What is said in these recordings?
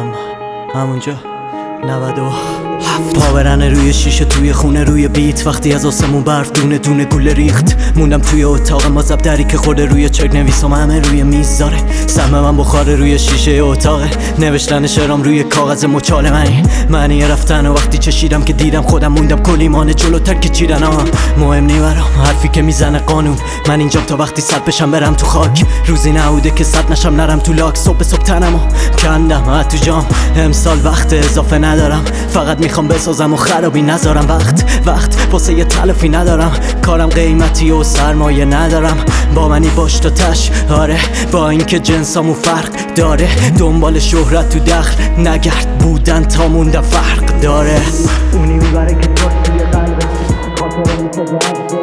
همونجا 97 پا برنه روی شیشه توی خونه روی بیت وقتی از آسمون برف دونه دونه گوله ریخت موندم توی اتاق ما زب دری که خورده روی چک نویسم همه روی میز داره سهم من بخاره روی شیشه اتاقه نوشتن شعرام روی کاغذ مچاله معنی رفتن و وقتی چشیدم که دیدم خودم موندم کلیمان جلوتر که چیدن مهم نی برام حرفی که میزنه قانون من اینجام تا وقتی صد بشم برم تو خاک روزی نبوده که صد نشم نرم تو لاک صبح تنمو کندم تو جام امسال وقت اضافه ندارم فقط میخوام بسازم و خرابی نذارم وقت واسه یه تلافی ندارم کارم قیمتی و سرمایه ندارم با منی باش تا تش آره با اینکه جنسامو فرق داره دنبال شهرت تو دخل نگرد بودن تا مونده فرق داره اونی میبره که تو توی قلبه خاطره میسازه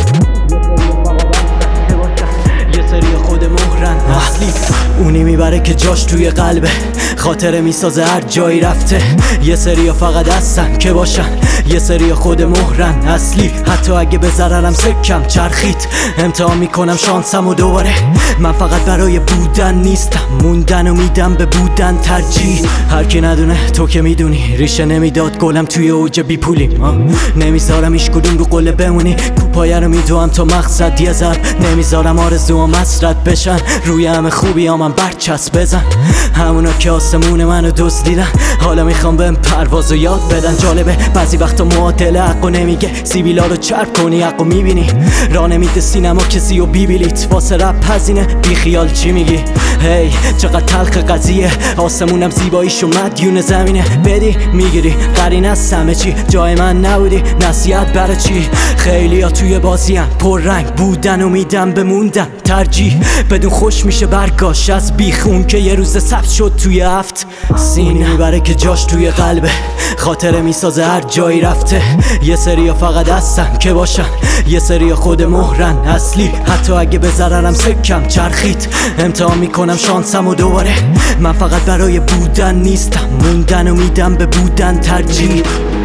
یه سری خود مهرن اصلی اونی میبره که جاش توی قلبه خاطره میسازه هر جایی رفته یه سری فقط هستن که باشن یه سری خود مهرن اصلی حتی اگه به ضررم سکم چرخید امتحان میکنم شانسم و دوباره من فقط برای بودن نیستم موندن و میدم به بودن ترجیح هر کی ندونه تو که میدونی ریشه نمیداد گلم توی اوج بی پولیم نمیذارم ایش کدوم رو قله بمونی کوپایه رو میدوام تا مقصد یه ضرب نمیذارم آرزوام مسرد بشن روی همه خوبی ها من برچسب بزن همونا که آسمون منو دزدیدن حالا میخوام بهم پروازو یاد بدن جالبه بعضی وقتا معادل حقو نمیگه سیبیلا رو چرب کنی حقو میبینی راه نمیده سینما کسی و بیبیلیت واسه رپ هزینه بی خیال چی میگی هی چقدر تلخ قضیه آسمونم زیباییشو مدیون زمینه بدی میگیری قرینه از همه چی جای من نبودی نصیحت برای چی خیلی ها توی بازی پر رنگ بودن و میدم بموندن ترجیح بدون خوش میشه برگاش از بیخون که یه روز ثبت شد توی هفت سینه میبره که جاش توی قلبه خاطره میسازه هر جایی رفته یه سری فقط هستن که باشن یه سری خود مهرن اصلی حتی اگه به ضررم سکم چرخید امتحان میکنم شانسم و دوباره من فقط برای بودن نیستم موندن و میدم به بودن ترجیح